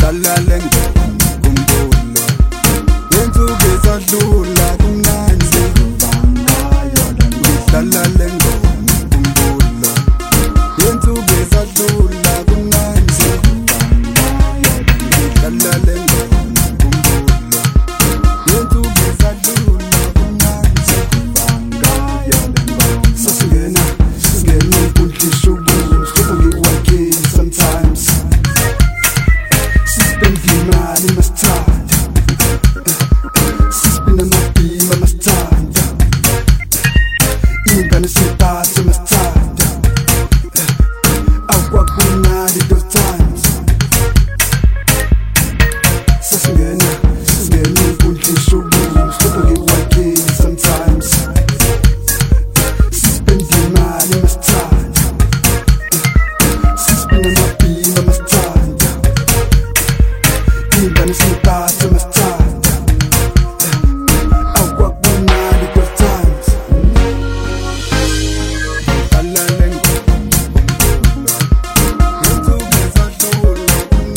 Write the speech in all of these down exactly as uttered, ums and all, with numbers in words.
Dlala lengoma ngikhumbula yensuku esadlula kumnandi Dlala lengoma ngikhumbula yensuku esadlula kumnandi Dlala lengoma ngikhumbula yensuku esadlula kumnandi Sasingena singena inkundla shukulu ngiwakhe sometimes Imali masithanda Sisipina mabhima masithanda Ingane siyiphathe masithanda Akwakumnandi those times Sasingena, sasingena inkundla shukulu Stop ngiwakhe sometimes Sisipina imali masithanda Sisipina mabhima masithanda Ingane siyiphathe masithanda Akwakumnandi those times Dlala lengoma ngikhumbula yensuku esadlula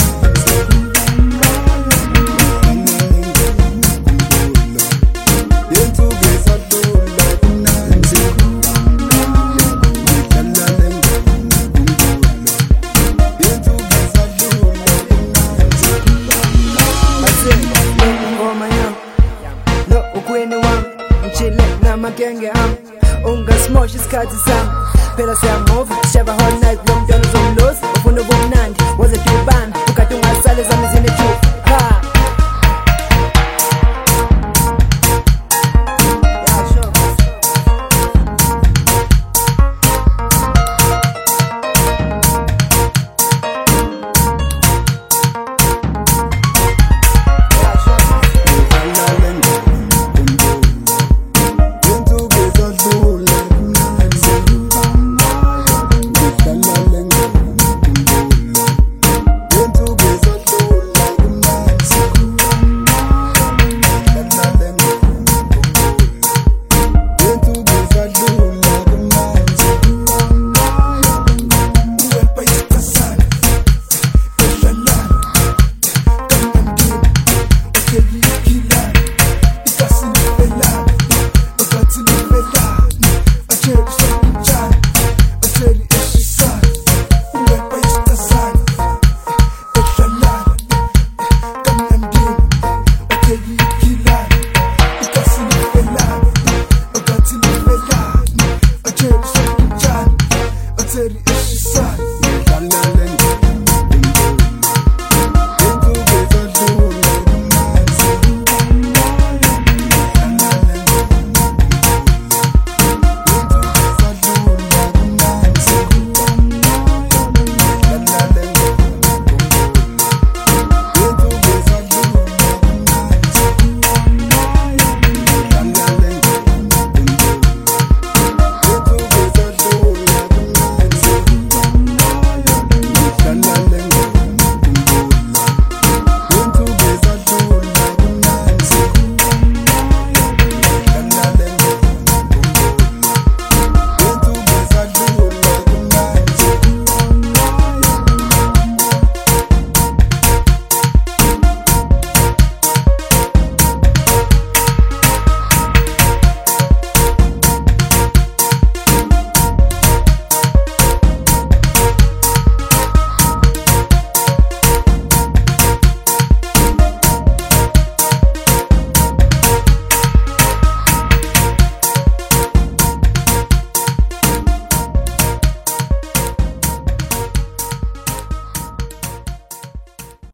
yensuku esadlula kumnandi Dlala lengoma ngikhumbula yensuku esadlula Ngoma yam, lo ukwini wam Mchile na magenge am Ungasmosh isikhathi sam Phela siyamove, sishaba whole night Lo mntwana uzomlozi, ufuna ubumnandi